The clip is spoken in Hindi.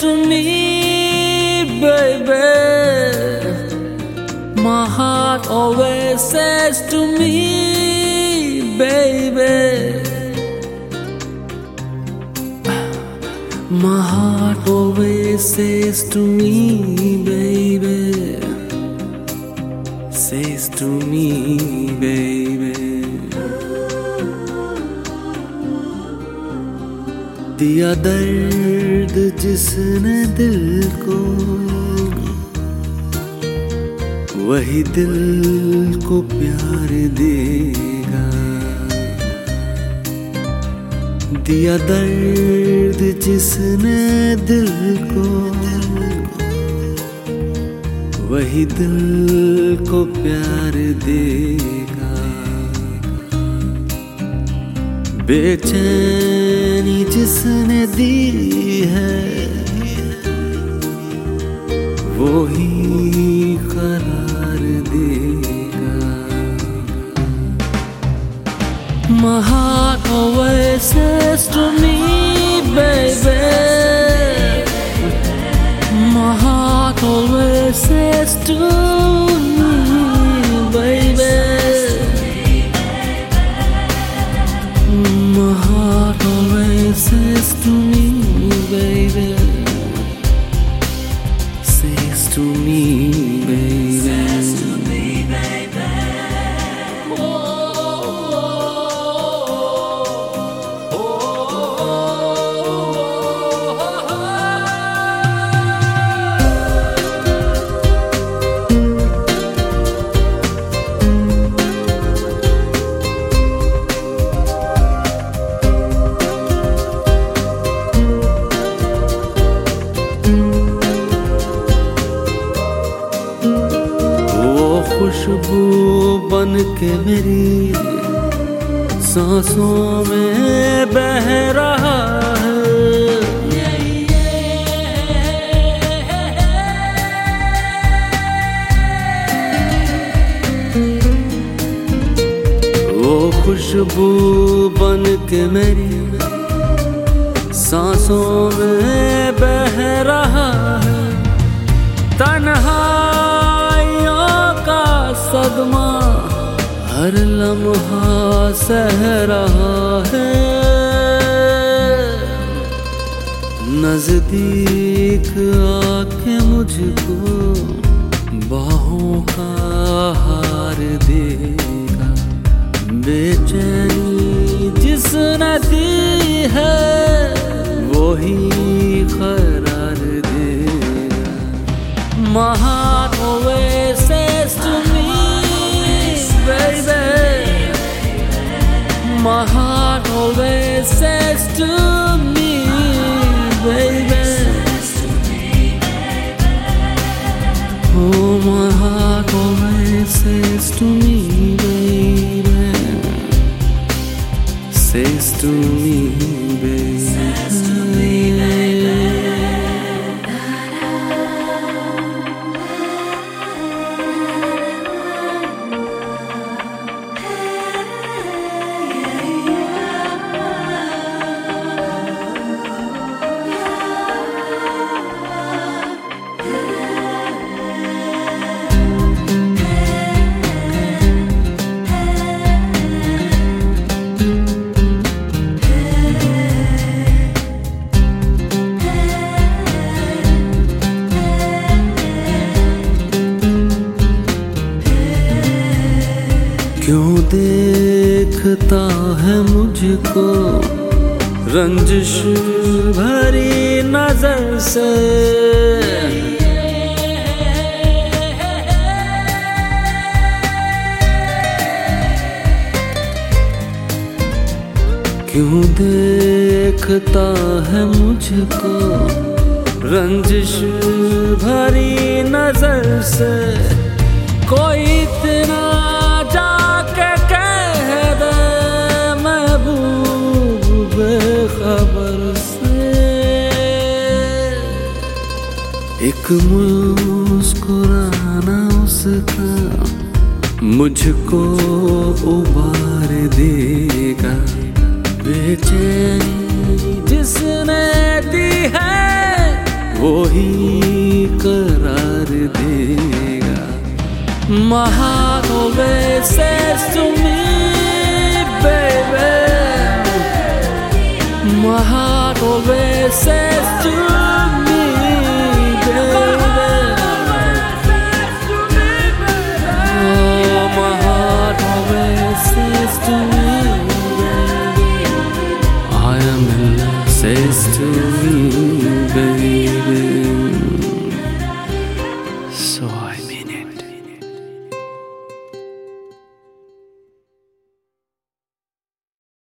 to me, baby. My heart always says to me, baby. My heart always says to me, baby. Says to me, baby. दिया दर्द जिसने दिल को, वही दिल को प्यार देगा। दिया दर्द जिसने दिल को, वही दिल को प्यार देगा। बेचैनी जिसने दी है, वो ही करार देगा। My heart always says to me, baby. My heart always says to me, baby. My heart always says to me, baby. Says to me, baby. Says to me, baby. खुशबू बन के मेरी सांसों में बह रहा है। वो खुशबू बन के मेरी सांसों में बह रहा है। तन्हाइयों का सदमा हर लम्हा सह रहा है। नजदीक आके मुझको बाहों का हार देगा। बेचैनी जिसने दी है, वो ही करार देगा। My heart always says to me, baby. My heart always says to me, baby. Oh, my heart always says to me, baby. Says to me, baby. Says to me, baby. क्यों देखता है मुझको रंजिश भरी नजर से। क्यों देखता है मुझको रंजिश भरी नजर से। कोई इतना जाके कह दे महबूब खबर से। एक मुस्कुराना उसका मुझको उबार देगा। बेचैनी जिसने दी है वो ही करार देगा। My heart always says to me, baby. My heart always says to me.